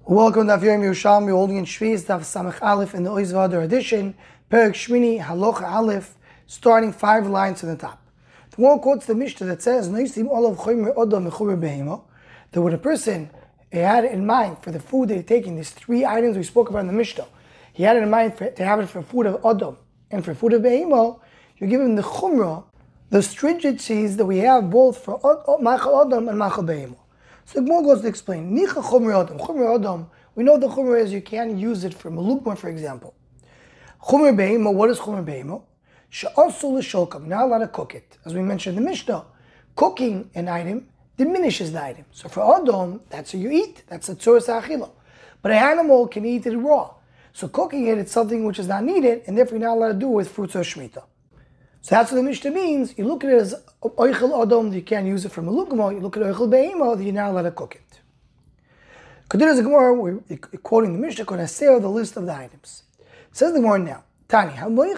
Welcome to Daf Yomi Yerushalmi. We're holding in Shvius Daf Samech Aleph in the Oz V'Adar edition, Perek Shmini Halacha Aleph, starting 5 lines from the top. The one quotes the Mishnah that says, "Noisim olav chomer odom mechuber behemo," that when a person had it in mind for the food that he's taking, these 3 items we spoke about in the Mishnah, he had it in mind to have it for food of odom and for food of behemo, you're giving the chumrah, the stringencies that we have both for machal odom and machal behemo. So the Gemara goes to explain, Nicha Chomer Odom. Chomer Odom, we know the Chomer is you can use it for Malukma, for example. Chomer Behemo, what is Chomer Behemo? She'asul l'sholkam, not allowed to cook it. As we mentioned in the Mishnah, cooking an item diminishes the item. So for Odom, that's what you eat. That's a tzuras ha'achila. But an animal can eat it raw. So cooking it, it's something which is not needed, and therefore you're not allowed to do with fruits or shemitah. So that's what the Mishnah means. You look at it as oichel odom, you can't use it for malukma. You look at oichel behemo, you're not allowed to cook it. Continues the Gemara, we're quoting the Mishnah, going to say the list of the items. Says the Gemara now, Tani,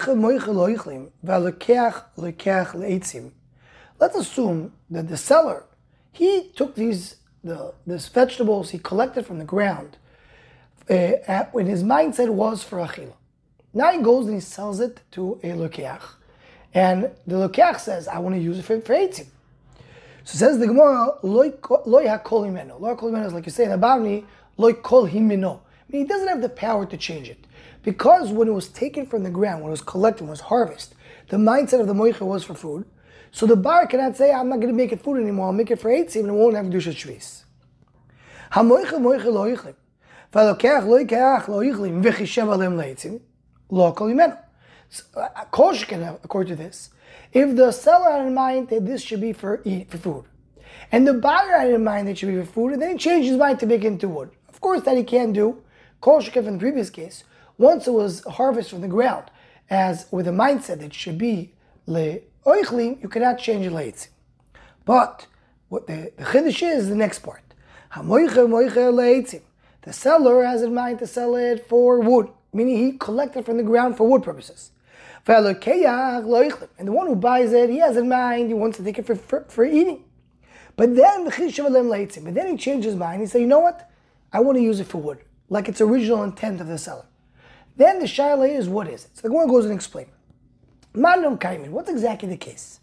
let's assume that the seller, he took these vegetables he collected from the ground, when his mindset was for achila. Now he goes and he sells it to a lokeach. And the Lokach says, I want to use it for eitzim. So says the Gemara, loy hakol himeno. Loy hakol himeno is like you say in the Bavni, loy kol himeno. I mean, he doesn't have the power to change it. Because when it was taken from the ground, when it was collected, when it was harvested, the mindset of the moicha was for food. So the bar cannot say, I'm not going to make it food anymore, I'll make it for eitzim and it won't have Kedushat Shvis. Ha-moicha moicha lo yichlim. Va-lokach lo yikach lo yichlim v'chishev alem leitzim lo kol himeno. Kosh can, according to this, if the seller had in mind that this should be for food, and the buyer had in mind that it should be for food, and then he changed his mind to make it into wood. Of course, that he can't do. Kosh can, in the previous case, once it was harvested from the ground, as with the mindset that it should be le'oichlim, you cannot change it leitzim. But what the chiddush is the next part. Ha-moicha moicha leitzim. The seller has in mind to sell it for wood, meaning he collected from the ground for wood purposes. And the one who buys it, he has in mind, he wants to take it for eating. But then he changed his mind. He said, you know what? I want to use it for wood, like its original intent of the seller. Then the shaila is, what is it? So the Gemara goes and explains. What's exactly the case?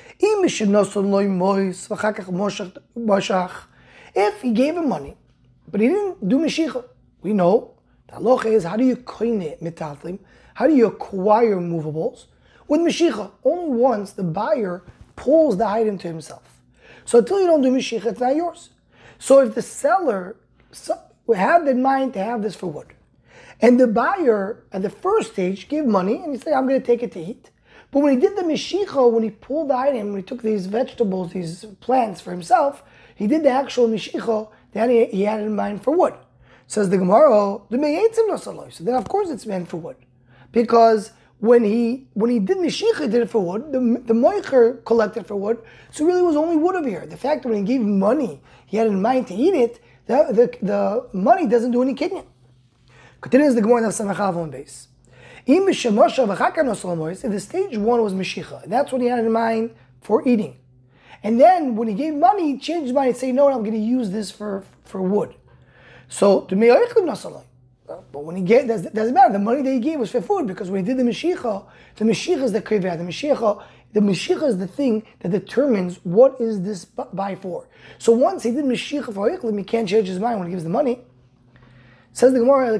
If he gave him money, but he didn't do Mashiach, we know the halacha is, how do you koine metaltlim? How do you acquire movables? With Mashiach, only once the buyer pulls the item to himself. So until you don't do Mashiach, it's not yours. So if the seller had in mind to have this for wood, and the buyer at the first stage gave money and he said, I'm going to take it to eat. But when he did the Mashiach, when he pulled the item, when he took these vegetables, these plants for himself, he did the actual Mashiach that he had in mind for wood. Says the Gemara, so then of course it's meant for wood. Because when he did Mashiach, he did it for wood, the moicher collected for wood, so really it was only wood over here. The fact that when he gave money, he had in mind to eat it, the money doesn't do any kinyan. Continues the Gemara of Samachal on base. If the stage 1 was Mashiach, that's what he had in mind for eating. And then when he gave money, he changed his mind and said, no, I'm going to use this for wood. So, to me, but when he gave, doesn't matter, the money that he gave was for food, because when he did the Mashiach is the krivah, the Mashiach is the thing that determines what is this buy for. So once he did Mashiach for Oichlim, he can't change his mind when he gives the money. Says the Gemara,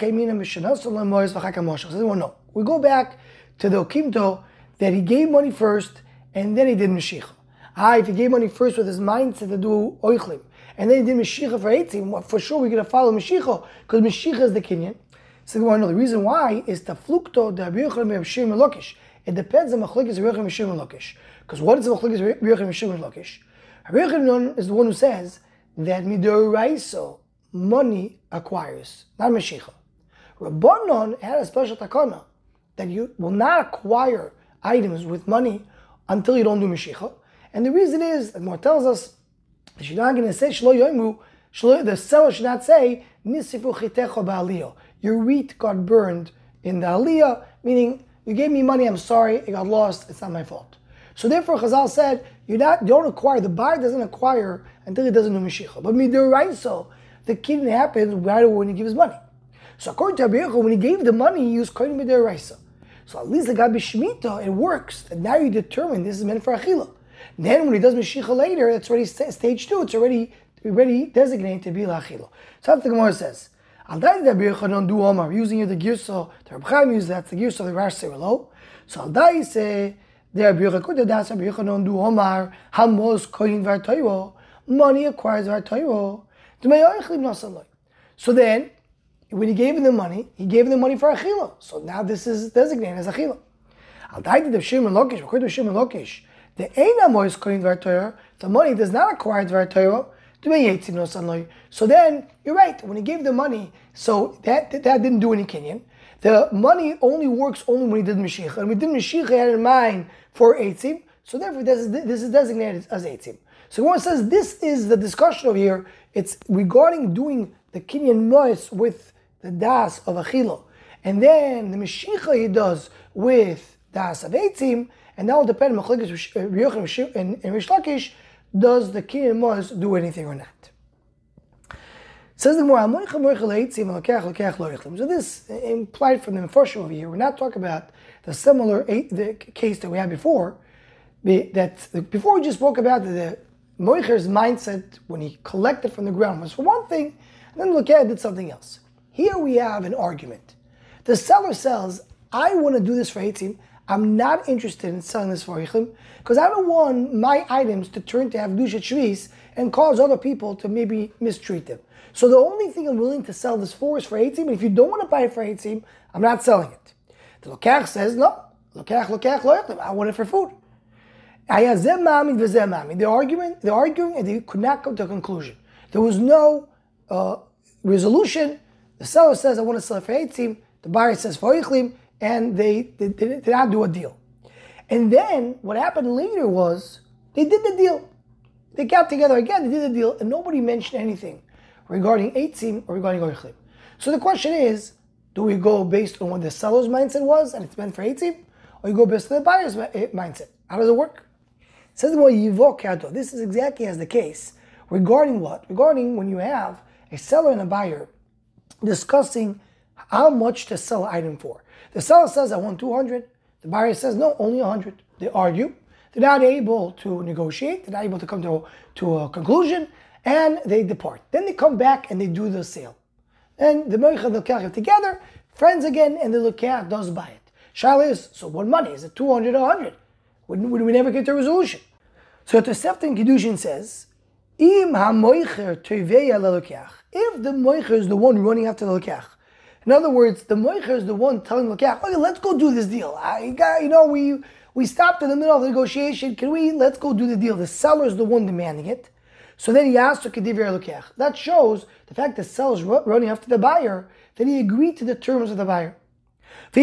says, well, no. We go back to the Okimto, that he gave money first, and then he did Mashiach. If he gave money first with his mindset to do Oichlim, and then he did Mashiach for eitzim, for sure we're going to follow Mashiach, because Mashiach is the kinyan. So no, the reason why is the flukto the Rabbi Yochanan Shimon Lakish. It depends on machlokes Rabbi Yochanan Shimon Lakish. Because what is the machlokes Rabbi Yochanan Shimon Lakish? Rabbi Yochanan is the one who says that midoraiso money acquires, not Mashiach. Rabbanon had a special takana that you will not acquire items with money until you don't do Mashiach. And the reason is, the Gemara tells us, you're not going to say the seller should not say nisifu chitecho ba'aliyah. Your wheat got burned in the aliyah, meaning you gave me money, I'm sorry, it got lost, it's not my fault. So therefore Chazal said, you don't acquire, the buyer doesn't acquire until he doesn't do Mashiach. But midoraiso, the kinyan happens right away when he gives money. So according to Rabbi Yochanan, when he gave the money, he used kohen mid'oraisa. So at least the Gabi Shemitah, it works. And now you determine this is meant for achila. Then when he does Mashiach later, that's already stage 2. It's already designated to be l'achila. So that's what the Gemara says. Al dai Rabbi Yochanan du Omar, using here the girsa, the Reb Chaim used that's the girsa of the Rash Serelo. So al dai say the Rabbi Yochanan, that's Rabbi Yochanan du Omar, hamos koyin v'artoyo, money acquires v'artoyo. So then, when he gave him the money, he gave him the money for achila. So now this is designated as achila. Al dai the Shimon Lakish, according to Shimon Lakish, the eina mois koyin v'artoyo, the money does not acquire v'artoyo. So then, you're right, when he gave the money, so that didn't do any kinyan. The money only works only when he did Mashiach. And when he did Mashiach, he had in mind for Eitzim, so therefore this is designated as Eitzim. So one says this is the discussion over here, it's regarding doing the kinyan mois with the das of Achila. And then the Mashiach he does with das of Eitzim, and that will depend on Machlokes and Rish Lakish, does the kinyan mois do anything or not? Says the Gemara, so this implied from the Mefarshim over here. We're not talking about the similar the case that we had before. Before we just spoke about the Moicher's mindset when he collected from the ground was for one thing, and then Lokeh did something else. Here we have an argument. The seller says, I want to do this for Eitzim. I'm not interested in selling this for Eichlim because I don't want my items to turn to have Dushat Shvis and cause other people to maybe mistreat them. So the only thing I'm willing to sell this for is for Eitzim, and if you don't want to buy it for Eitzim, I'm not selling it. The Lokach says, no, Lokach, lo Eichlim, I want it for food. They're arguing, and they could not come to a conclusion. There was no resolution. The seller says, I want to sell it for Eitzim, the buyer says for Eichlim, and they did not do a deal. And then what happened later was they did the deal. They got together again, they did the deal, and nobody mentioned anything regarding Eitzim or regarding Eichlim. So the question is, do we go based on what the seller's mindset was and it's meant for Eitzim, or you go based on the buyer's mindset? How does it work? It says this is exactly as the case regarding what? Regarding when you have a seller and a buyer discussing how much to sell an item for. The seller says, I want 200. The buyer says, no, only 100. They argue. They're not able to negotiate. They're not able to come to a conclusion, and they depart. Then they come back and they do the sale. And the Moicha and the Lokach together, friends again, and the Lokach does buy it. Shaila is, so what money? Is it 200 or 100? We never get to a resolution. So Tosefta in Kiddushin says, Im ha-moicher toiveya le-Lokach. If the Moicher is the one running after the Lokach, in other words, the Moicher is the one telling the Lokach, okay, let's go do this deal. We stopped in the middle of the negotiation. Let's go do the deal. The seller is the one demanding it. So then he asked to Kedivir Lokach. That shows the fact that the seller is running after the buyer, that he agreed to the terms of the buyer. But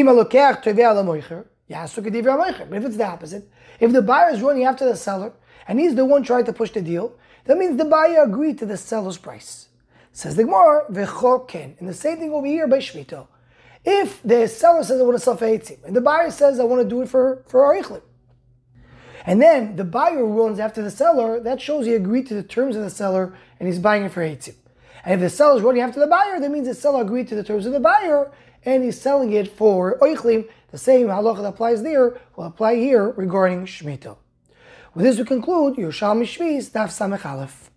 if it's the opposite, if the buyer is running after the seller, and he's the one trying to push the deal, that means the buyer agreed to the seller's price. Says the Gemara, V'choken. And the same thing over here by Shmito. If the seller says, I want to sell for Eitzim, and the buyer says, I want to do it for Eichlim, and then the buyer runs after the seller, that shows he agreed to the terms of the seller, and he's buying it for Eitzim. And if the seller is running after the buyer, that means the seller agreed to the terms of the buyer, and he's selling it for Eichlim. The same halacha that applies there will apply here regarding Shemitah. With this we conclude Yerushalmi Shvis Daf Samech Aleph.